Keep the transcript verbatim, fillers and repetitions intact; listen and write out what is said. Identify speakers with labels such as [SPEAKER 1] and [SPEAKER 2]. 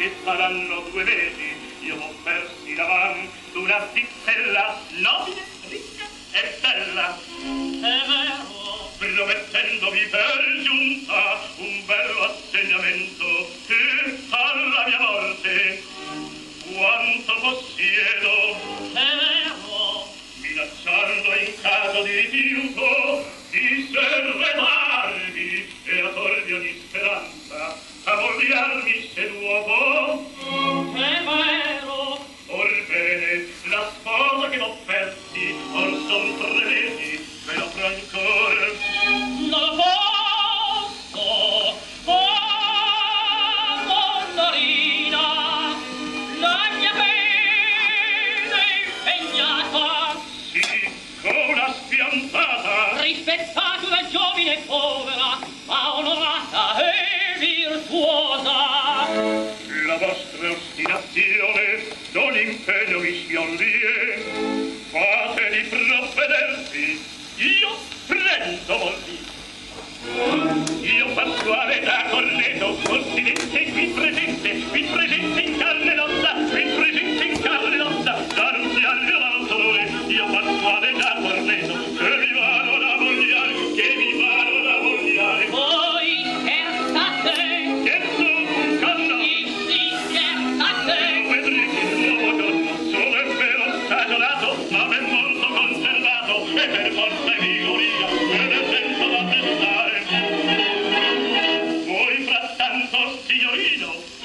[SPEAKER 1] che saranno due mesi, io ho persi davanti una zittella nobile, ricca e bella.
[SPEAKER 2] È vero,
[SPEAKER 1] promettendovi per giunta un bello assegnamento e alla mia morte quanto possiedo.
[SPEAKER 2] è vero,
[SPEAKER 1] Minacciando in caso di rifiuto di servetarvi e a torvi ogni speranza a vogliarmi se d'uovo.
[SPEAKER 2] è vero,
[SPEAKER 1] Orbene, la sposa che m'offerti or son tre mesi, ve la pro ancora.
[SPEAKER 2] non lo posso, oh, Mondorina, la mia pena è impegnata.
[SPEAKER 1] Sì, con una spiantata.
[SPEAKER 2] Rispettati una giovine povera, ma onorata e virtuosa.
[SPEAKER 1] La vostra ostinazione non impegno mi sciollie. Fate di provvedervi, io prendo molti. Io Pasquale da Corneto, continente qui presente, qui presente in carne ed ossa, qui presente in carne ed ossa, da annunziarvi l'alto onore. Io Pasquale da Corneto, che vi vado da vogliare, che vi vado da vogliare.
[SPEAKER 2] Voi scherzate,
[SPEAKER 1] Scherzo, conno,
[SPEAKER 2] sì, scherzate.
[SPEAKER 1] vedrete il nuovo giorno, solo è vero stagionato, ma ben molto conservato, e per forza e vigoria, me ne sento da pensare. Voi frattanto, signorino,